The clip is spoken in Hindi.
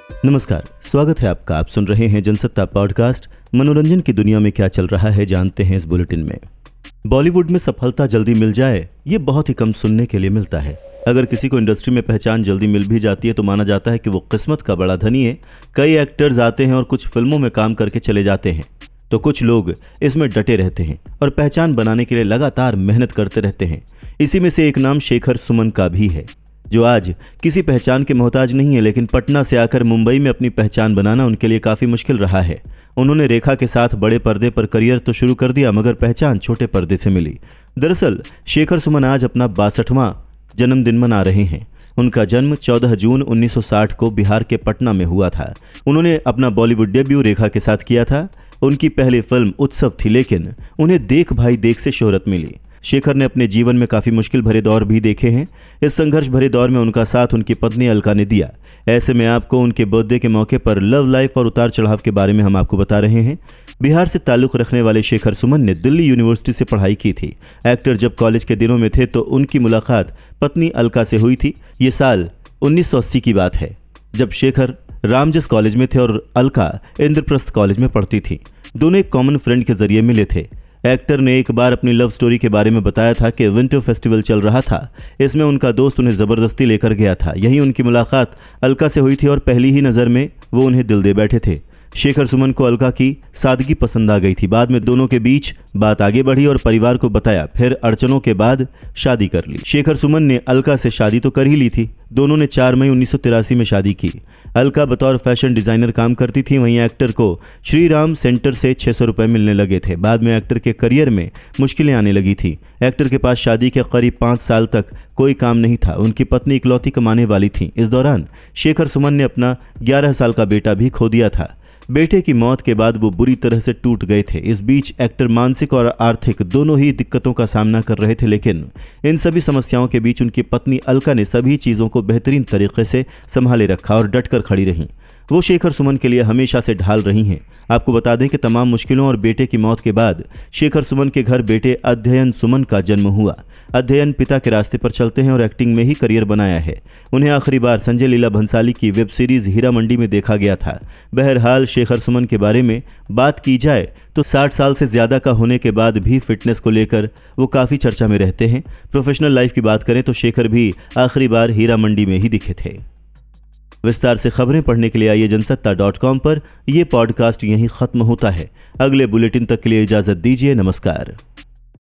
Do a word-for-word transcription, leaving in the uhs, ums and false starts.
नमस्कार, स्वागत है आपका। आप सुन रहे हैं जनसत्ता पॉडकास्ट। मनोरंजन की दुनिया में क्या चल रहा है जानते हैं इस बुलेटिन में। बॉलीवुड में सफलता जल्दी मिल जाए, ये बहुत ही कम सुनने के लिए मिलता है। अगर किसी को इंडस्ट्री में पहचान जल्दी मिल भी जाती है तो माना जाता है कि वो किस्मत का बड़ा धनी है। कई एक्टर्स आते हैं और कुछ फिल्मों में काम करके चले जाते हैं, तो कुछ लोग इसमें डटे रहते हैं और पहचान बनाने के लिए लगातार मेहनत करते रहते हैं। इसी में से एक नाम शेखर सुमन का भी है, जो आज किसी पहचान के मोहताज नहीं है, लेकिन पटना से आकर मुंबई में अपनी पहचान बनाना उनके लिए काफ़ी मुश्किल रहा है। उन्होंने रेखा के साथ बड़े पर्दे पर करियर तो शुरू कर दिया, मगर पहचान छोटे पर्दे से मिली। दरअसल शेखर सुमन आज अपना बासठवां जन्मदिन मना रहे हैं। उनका जन्म चौदह जून उन्नीस सौ साठ को बिहार के पटना में हुआ था। उन्होंने अपना बॉलीवुड डेब्यू रेखा के साथ किया था। उनकी पहली फिल्म उत्सव थी, लेकिन उन्हें देख भाई देख से शोहरत मिली। शेखर ने अपने जीवन में काफ़ी मुश्किल भरे दौर भी देखे हैं। इस संघर्ष भरे दौर में उनका साथ उनकी पत्नी अलका ने दिया। ऐसे में आपको उनके बर्थडे के मौके पर लव लाइफ और उतार चढ़ाव के बारे में हम आपको बता रहे हैं। बिहार से ताल्लुक़ रखने वाले शेखर सुमन ने दिल्ली यूनिवर्सिटी से पढ़ाई की थी। एक्टर जब कॉलेज के दिनों में थे तो उनकी मुलाकात पत्नी अलका से हुई थी। ये साल उन्नीस सौ अस्सी की बात है, जब शेखर रामजस कॉलेज में थे और अलका इंद्रप्रस्थ कॉलेज में पढ़ती थी। दोनों एक कॉमन फ्रेंड के जरिए मिले थे। एक्टर ने एक बार अपनी लव स्टोरी के बारे में बताया था कि विंटर फेस्टिवल चल रहा था, इसमें उनका दोस्त उन्हें ज़बरदस्ती लेकर गया था। यही उनकी मुलाकात अलका से हुई थी और पहली ही नज़र में वो उन्हें दिल दे बैठे थे। शेखर सुमन को अलका की सादगी पसंद आ गई थी। बाद में दोनों के बीच बात आगे बढ़ी और परिवार को बताया, फिर अड़चनों के बाद शादी कर ली। शेखर सुमन ने अलका से शादी तो कर ही ली थी। दोनों ने चार मई उन्नीस सौ तिरासी में शादी की। अलका बतौर फैशन डिज़ाइनर काम करती थी, वहीं एक्टर को श्री राम सेंटर से छः सौ रुपये मिलने लगे थे। बाद में एक्टर के करियर में मुश्किलें आने लगी थी। एक्टर के पास शादी के करीब पाँच साल तक कोई काम नहीं था। उनकी पत्नी इकलौती कमाने वाली थी। इस दौरान शेखर सुमन ने अपना ग्यारह साल का बेटा भी खो दिया था। बेटे की मौत के बाद वो बुरी तरह से टूट गए थे। इस बीच एक्टर मानसिक और आर्थिक दोनों ही दिक्कतों का सामना कर रहे थे, लेकिन इन सभी समस्याओं के बीच उनकी पत्नी अलका ने सभी चीज़ों को बेहतरीन तरीके से संभाले रखा और डटकर खड़ी रहीं। वो शेखर सुमन के लिए हमेशा से ढाल रही हैं। आपको बता दें कि तमाम मुश्किलों और बेटे की मौत के बाद शेखर सुमन के घर बेटे अध्ययन सुमन का जन्म हुआ। अध्ययन पिता के रास्ते पर चलते हैं और एक्टिंग में ही करियर बनाया है। उन्हें आखिरी बार संजय लीला भंसाली की वेब सीरीज हीरा मंडी में देखा गया था। बहरहाल शेखर सुमन के बारे में बात की जाए तो साठ साल से ज़्यादा का होने के बाद भी फिटनेस को लेकर वो काफ़ी चर्चा में रहते हैं। प्रोफेशनल लाइफ की बात करें तो शेखर भी आखिरी बार हीरा मंडी में ही दिखे थे। विस्तार से खबरें पढ़ने के लिए आइए जनसत्ता डॉट कॉम पर। यह पॉडकास्ट यहीं ख़त्म होता है। अगले बुलेटिन तक के लिए इजाज़त दीजिए। नमस्कार।